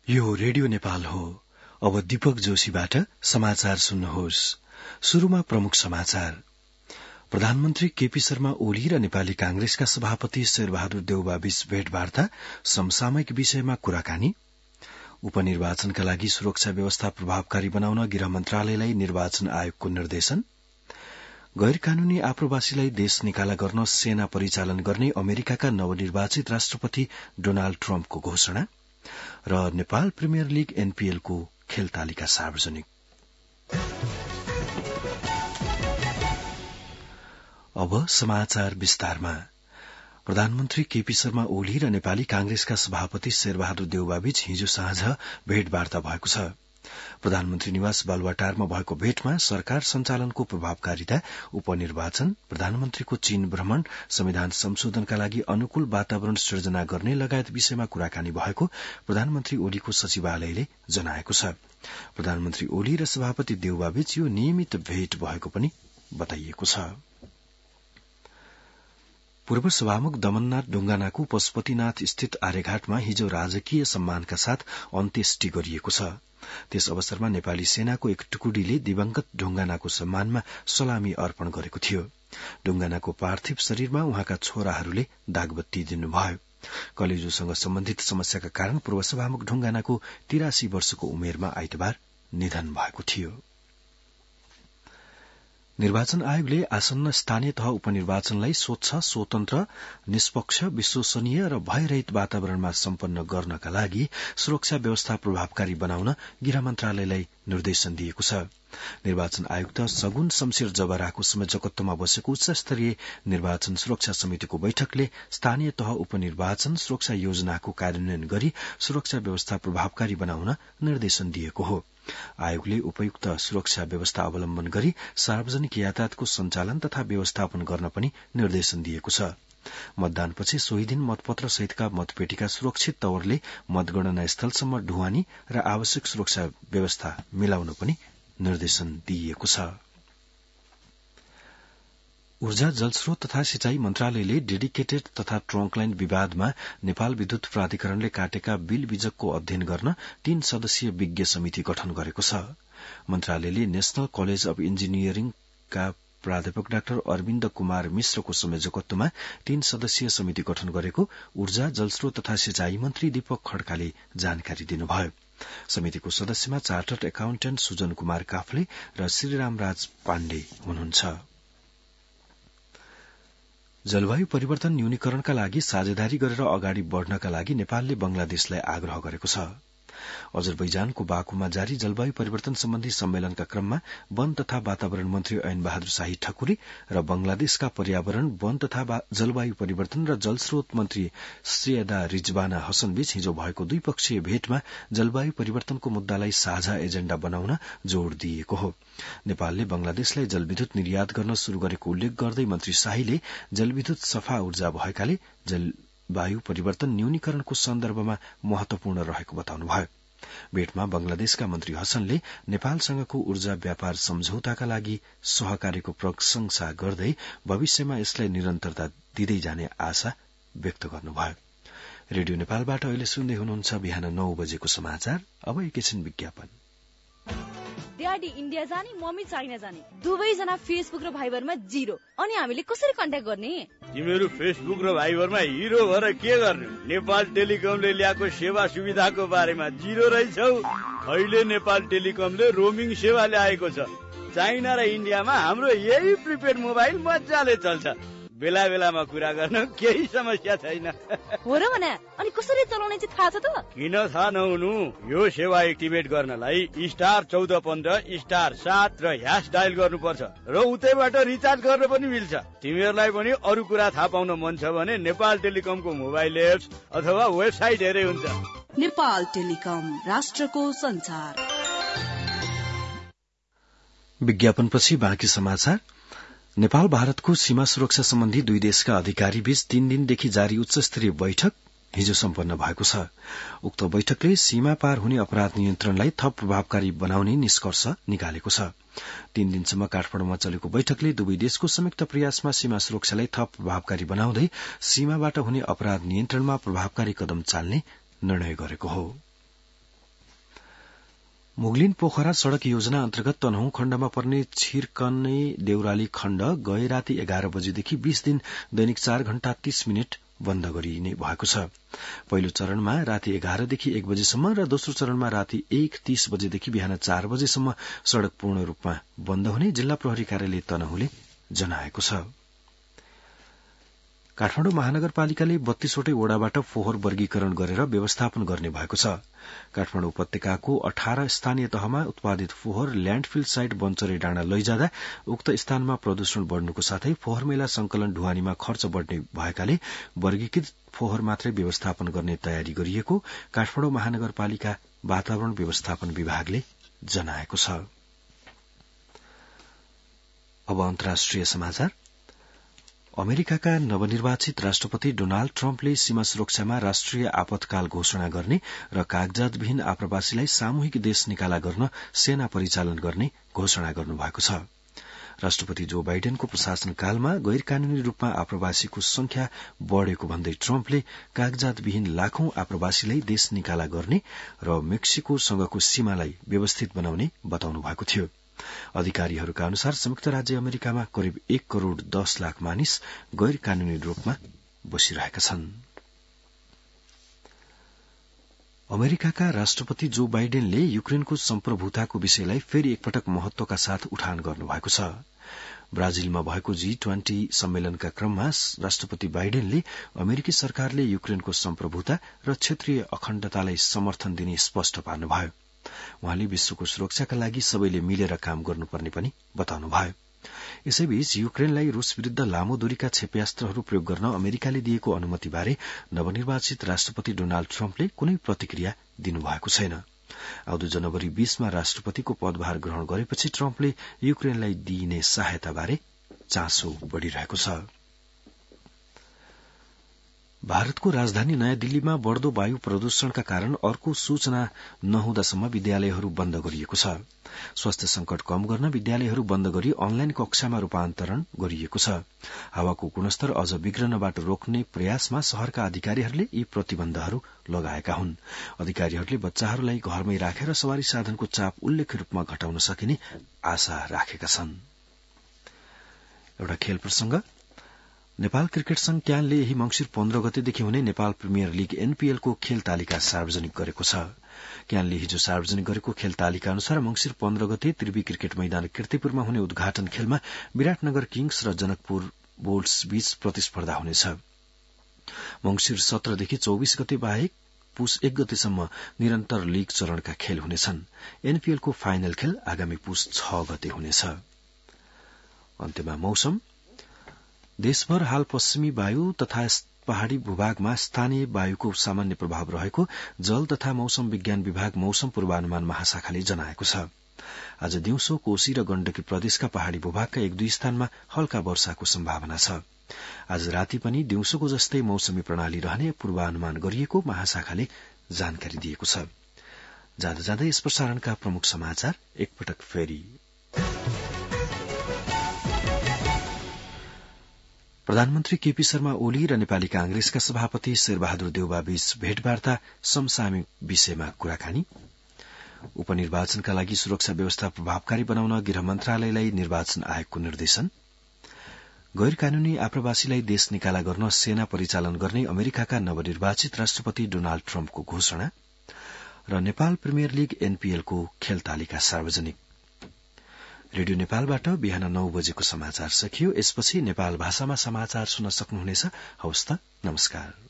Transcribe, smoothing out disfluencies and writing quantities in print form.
यो रेडियो नेपाल हो। अब दीपक जोशीबाट समाचार सुन्नुहोस्। शुरूमा प्रमुख समाचार। प्रधानमन्त्री केपी शर्मा ओली र नेपाली कांग्रेसका सभापति शेरबहादुर देउवाबीच भेटवार्ता, समसामयिक विषयमा कुराकानी। उपनिर्वाचनका लागि सुरक्षा व्यवस्था प्रभावकारी बनाउन गृह मन्त्रालयलाई निर्वाचन आयोगको निर्देशन। गैर कानूनी आप्रवासीलाई देश निकाला गर्न सेना परिचालन गर्ने अमेरिकाका नवनिर्वाचित राष्ट्रपति डोनाल्ड ट्रम्पको घोषणा र नेपाल प्रिमियर लीग एनपीएलको खेल तालिका सार्वजनिक। अब समाचार विस्तारमा। प्रधानमन्त्री केपी शर्मा ओली र नेपाली कांग्रेसका सभापति शेरबहादुर देउवाबीच हिजो साँझ भेटवार्ता भएको छ। प्रधानमन्त्री निवास बालुवाटारमा भएको भेटमा सरकार सञ्चालनको प्रभावकारिता, उपनिर्वाचन, प्रधानमन्त्रीको चीन भ्रमण, संविधान संशोधनका लागि अनुकूल वातावरण सृजना गर्ने लगायत विषयमा कुराकानी भएको प्रधानमन्त्री ओलीको सचिवालयले जनाएको छ। प्रधानमन्त्री ओली र सभापति देउवाबीच यो नियमित भेट भएको पनि बताइएको छ। पूर्व सभामुख दमननाथ ढुंगानाको पशुपतिनाथ स्थित आर्यघाटमा हिजो राजकीय सम्मानका साथ अन्त्येष्टि गरिएको छ। त्यस अवसरमा नेपाली सेनाको एक टुकडीले दिवंगत ढुंगानाको सम्मानमा सलामी अर्पण गरेको थियो। ढुंगानाको पार्थिव शरीरमा उहाँका छोराहरूले दागबत्ती दिनुभयो। कलेजोसँग सम्बन्धित समस्याका कारण पूर्व सभामुख ढुंगानाको 83 वर्षको उमेरमा आइतबार निधन भएको थियो। निर्वाचन आयोगले आसन्न स्थानीय तह उपनिर्वाचनलाई स्वच्छ, स्वतन्त्र, निष्पक्ष, विश्वसनीय र भयरहित वातावरणमा सम्पन्न गर्नका लागि सुरक्षा व्यवस्था प्रभावकारी बनाउन गृह मन्त्रालयलाई निर्देशन दिएको छ। निर्वाचन आयुक्त सगुन शमशेर जबराको संयोजकत्वमा बसेको उच्चस्तरीय निर्वाचन सुरक्षा समितिको बैठकले स्थानीय तह उपनिर्वाचन सुरक्षा योजनाको कार्यान्वयन गरी सुरक्षा व्यवस्था प्रभावकारी बनाउन निर्देशन दिएको हो। आयोगले उपयुक्त सुरक्षा व्यवस्था अवलम्बन गरी सार्वजनिक यातायातको सञ्चालन तथा व्यवस्थापन गर्न पनि निर्देशन दिएको छ। मतदानपछि सोही दिन मतपत्र सहितका मतपेटिका सुरक्षित तवरले मतगणना स्थलसम्म ढुवानी र आवश्यक सुरक्षा व्यवस्था मिलाउन पनि निर्देशन दिइएको छ। ऊर्जा, जलस्रोत तथा सिंचाई मन्त्रालयले डेडिकेटेड तथा ट्रंकलाइन विवादमा नेपाल विद्युत प्राधिकरणले काटेका बिल बिजकको अध्ययन गर्न 3 सदस्यीय विज्ञ समिति गठन गरेको छ। मन्त्रालयले नेशनल कलेज अफ इन्जिनियरिङका प्राध्यापक डाक्टर अरविन्द कुमार मिश्रको संयोजकत्वमा 3 सदस्यीय समिति गठन गरेको ऊर्जा, जलस्रोत तथा सिंचाई मन्त्री दीपक खड्काले जानकारी दिनुभयो। समितिको सदस्यमा चार्टर्ड एकाउन्टेन्ट सुजन कुमार काफ्ले र श्रीरामराज पाण्डे हुनुहुन्छ। जलवायु परिवर्तन न्यूनीकरणका लागि साझेदारी गरेर अगाडि बढ़नका लागि नेपालले बंगलादेशलाई आग्रह गरेको छ। अजरबैजानको बाकुमा जारी जलवायु परिवर्तन सम्बन्धी सम्मेलनका क्रममा वन तथा वातावरण मन्त्री ऐन बहादुर शाही ठकुरी र बंगलादेशका पर्यावरण, वन तथा जलवायु परिवर्तन र जलस्रोत मन्त्री सैयदा रिजवाना हसनबीच हिजो भएको द्विपक्षीय भेटमा जलवायु परिवर्तनको मुद्दालाई साझा एजेण्डा बनाउन जोड़ दिएको हो। नेपालले बंगलादेशलाई जलविद्युत निर्यात गर्न शुरू गरेको उल्लेख गर्दै मन्त्री शाहीले जलविद्युत सफा ऊर्जा भएकाले जलवायु परिवर्तन न्यूनीकरणको सन्दर्भमा महत्वपूर्ण रहेको बताउनुभयो। भेटमा बंगलादेशका मन्त्री हसनले नेपालसँगको ऊर्जा व्यापार सम्झौताका लागि सहकार्यको प्रशंसा गर्दै भविष्यमा यसलाई निरन्तरता दिँदै जाने आशा व्यक्त गर्नुभयो। रेडियो नेपालबाट अहिले सुन्दै हुनुहुन्छ बिहान 9 बजेको समाचार। अब एकैछिन विज्ञापन। ड्याडी इन्डिया जाने, मम्मी चाइना जाने, दुवैजना फेसबुक र भाइबरमा 0। अनि हामीले कसरी कन्ट्याक्ट गर्ने? तिमीहरू फेसबुक र भाइबरमा हिरो भएर के गर्ने? नेपाल टेलिकमले ल्याएको सेवा सुविधाको बारेमा 0 रहेछौ। अहिले नेपाल टेलिकमले रोमिङ सेवा ल्याएको छ। चाइना र इन्डियामा हाम्रो यही प्रिपेड मोबाइल मजाले चल्छ। बेला बेलामा कुरा गर्न केही समस्या छैन। हो र भने अनि कसरी चलाउने चाहिँ थाहा छ त? किन थाहा नहुनु? यो सेवा एक्टिभेट गर्नलाई *1415 *7 र # डायल गर्नुपर्छ र उतैबाट रिचार्ज गर्न पनि मिल्छ। तिमीहरूलाई पनि अरू कुरा थाहा पाउन मन छ भने नेपाल टेलिकमको मोबाइल एप्स अथवा वेबसाइट हेरे हुन्छ। नेपाल टेलिकम, राष्ट्रको संचार। विज्ञापनपछि बाँकी समाचार। नेपाल भारतको सीमा सुरक्षा सम्बन्धी दुई देशका अधिकारी बीच 3 दिनदेखि जारी उच्चस्तरीय बैठक हिजो सम्पन्न भएको छ। उक्त बैठकले सीमा पार हुने अपराध नियन्त्रणलाई थप प्रभावकारी बनाउने निष्कर्ष निकालेको छ। 3 दिनसम्म काठमाडौँमा चलेको बैठकले दुवै देशको संयुक्त प्रयासमा सीमा सुरक्षालाई थप प्रभावकारी बनाउँदै सीमाबाट हुने अपराध नियन्त्रणमा प्रभावकारी कदम चाल्ने निर्णय गरेको हो। मुगलिन पोखरा सड़क योजना अन्तर्गत तनहुँ खण्डमा पर्ने छिरकने देउराली खण्ड गए राति 11 बजेदेखि 20 दिन दैनिक 4 घण्टा 30 मिनट बन्द गरिने भएको छ। पहिलो चरणमा राति 11 देखि 1 बजेसम्म र दोस्रो चरणमा राति 1:30 बजेदेखि बिहान 4 बजेसम्म सड़क पूर्ण रूपमा बन्द हुने जिल्ला प्रहरी कार्यालय तनहुँले जनाएको छ। काठमाडौँ महानगरपालिकाले 32वटै वडाबाट फोहोर वर्गीकरण गरेर व्यवस्थापन गर्ने भएको छ। काठमाडौँ उपत्यकाको 18 स्थानीय तहमा उत्पादित फोहोर ल्याण्डफिल साइट बन्चरे डाँडा लैजाँदा उक्त स्थानमा प्रदूषण बढ़नुको साथै फोहोर मैला संकलन ढुवानीमा खर्च बढ़ने भएकाले वर्गीकृत फोहोर मात्रै व्यवस्थापन गर्ने तयारी गरिएको काठमाडौँ महानगरपालिका वातावरण व्यवस्थापन विभागले जनाएको छ। अब अन्तर्राष्ट्रिय समाचार। अमेरिकाका नवनिर्वाचित राष्ट्रपति डोनाल्ड ट्रम्पले सीमा सुरक्षामा राष्ट्रिय आपतकाल घोषणा गर्ने र कागजातविहीन आप्रवासीलाई सामूहिक देश निकाला गर्न सेना परिचालन गर्ने घोषणा गर्नुभएको छ। राष्ट्रपति जो बाइडेनको प्रशासनकालमा गैर कानूनी रूपमा आप्रवासीको संख्या बढ़ेको भन्दै ट्रम्पले कागजातविहीन लाखौं आप्रवासीलाई देश निकाला गर्ने र मेक्सिकोसँगको सीमालाई व्यवस्थित बनाउने बताउनु भएको थियो। अधिकारीहरूका अनुसार संयुक्त राज्य अमेरिकामा करिब 1 करोड़ 10 लाख मानिस गैर कानूनी रूपमा बसिरहेका छन्। अमेरिकाका राष्ट्रपति जो बाइडेनले युक्रेनको सम्प्रभुताको विषयलाई फेरि एकपटक महत्वका साथ उठान गर्नुभएको छ। ब्राजिलमा भएको G20 सम्मेलनका क्रममा राष्ट्रपति बाइडेनले अमेरिकी सरकारले युक्रेनको सम्प्रभुता र क्षेत्रीय अखण्डतालाई समर्थन दिने स्पष्ट पार्नुभयो। उहाँले विश्वको सुरक्षाका लागि सबैले मिलेर काम गर्नुपर्ने पनि बताउनुभयो। यसैबीच युक्रेनलाई रूस विरूद्ध लामो दूरीका क्षेप्यास्त्रहरू प्रयोग गर्न अमेरिकाले दिएको अनुमतिबारे नवनिर्वाचित राष्ट्रपति डोनाल्ड ट्रम्पले कुनै प्रतिक्रिया दिनुभएको छैन। आउँदो जनवरी 20 मा राष्ट्रपतिको पदभार ग्रहण गरेपछि ट्रम्पले युक्रेनलाई दिइने सहायताबारे चासो बढ़िरहेको छ। भारतको राजधानी नयाँ दिल्लीमा बढ़दो वायु प्रदूषणका कारण अर्को सूचना नहुँदासम्म विद्यालयहरू बन्द गरिएको छ। स्वास्थ्य संकट कम गर्न विद्यालयहरू बन्द गरी अनलाइन कक्षामा रूपान्तरण गरिएको छ। हावाको गुणस्तर अझ बिग्रनबाट रोक्ने प्रयासमा शहरका अधिकारीहरूले यी प्रतिबन्धहरू लगाएका हुन्। अधिकारीहरूले बच्चाहरूलाई घरमै राखेर सवारी साधनको चाप उल्लेख्य रूपमा घटाउन सकिने आशा राखेका छन्। एउटा खेल प्रसंग। नेपाल क्रिकेट संघ क्यानले यही मंगिर 15 गतेदेखि हुने नेपाल प्रिमियर लीग NPL को खेल तालिका सार्वजनिक गरेको छ। क्यानले हिजो सार्वजनिक गरेको खेल तालिका अनुसार मंगिर 15 गते त्रिवी क्रिकेट मैदान कीर्तिपुरमा हुने उद्घाटन खेलमा विराटनगर किङ्स र जनकपुर बोल्ट्स बीच प्रतिस्पर्धा हुनेछ। मंगिर 17 देखि 24 गते बाहेक पुस 1 गतेसम्म निरन्तर लीग चरणका खेल हुनेछन्। NPL को फाइनल खेल आगामी पुस 6 गते हुनेछ। अन्त्यमा मौसम। देशभर हाल पश्चिमी वायु तथा पहाड़ी भूभागमा स्थानीय वायुको सामान्य प्रभाव रहेको जल तथा मौसम विज्ञान विभाग मौसम पूर्वानुमान महाशाखाले जनाएको छ। आज दिउँसो कोशी र गण्डकी प्रदेशका पहाड़ी भूभागका 1-2 स्थानमा हल्का वर्षाको सम्भावना छ। आज राति पनि दिउँसोको जस्तै मौसमी प्रणाली रहने पूर्वानुमान गरिएको महाशाखाले जानकारी दिएको छ। जाँदा जाँदै यस प्रसारणका प्रमुख समाचार एकपटक फेरि। प्रधानमन्त्री केपी शर्मा ओली र नेपाली कांग्रेसका सभापति शेरबहादुर देउवा बीच भेटवार्ता समसामयिक विषयमा कुराकानी। उपनिर्वाचनका लागि सुरक्षा व्यवस्था प्रभावकारी बनाउन गृह मन्त्रालयलाई निर्वाचन आयोगको निर्देशन। गैर कानूनी आप्रवासीलाई देश निकाला गर्न सेना परिचालन गर्ने अमेरिकाका नवनिर्वाचित राष्ट्रपति डोनाल्ड ट्रम्पको घोषणा र नेपाल प्रिमियर लीग NPL को खेल तालिका सार्वजनिक। रेडियो नेपालबाट बिहान 9 बजेको समाचार सकियो। यसपछि नेपाल भाषामा समाचार सुन्न सक्नुहुनेछ। हवस् त, नमस्कार।